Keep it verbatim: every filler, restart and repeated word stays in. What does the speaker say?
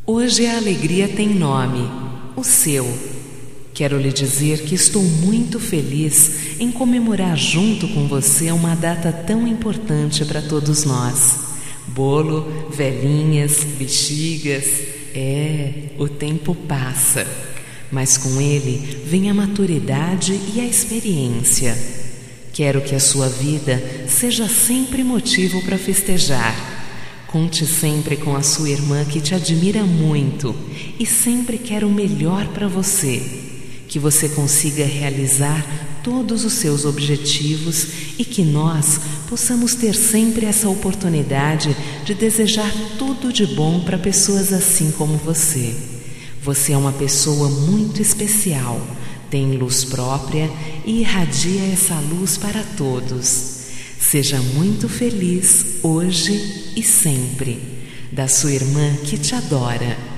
Hoje a alegria tem nome, o seu. Quero lhe dizer que estou muito feliz em comemorar junto com você uma data tão importante para todos nós. Bolo, velhinhas, bexigas. É, o tempo passa, mas com ele vem a maturidade e a experiência. Quero que a sua vida seja sempre motivo para festejar. Conte sempre com a sua irmã que te admira muito e sempre quer o melhor para você. Que você consiga realizar todos os seus objetivos e que nós possamos ter sempre essa oportunidade de desejar tudo de bom para pessoas assim como você. Você é uma pessoa muito especial, tem luz própria e irradia essa luz para todos. Seja muito feliz hoje e sempre, da sua irmã que te adora.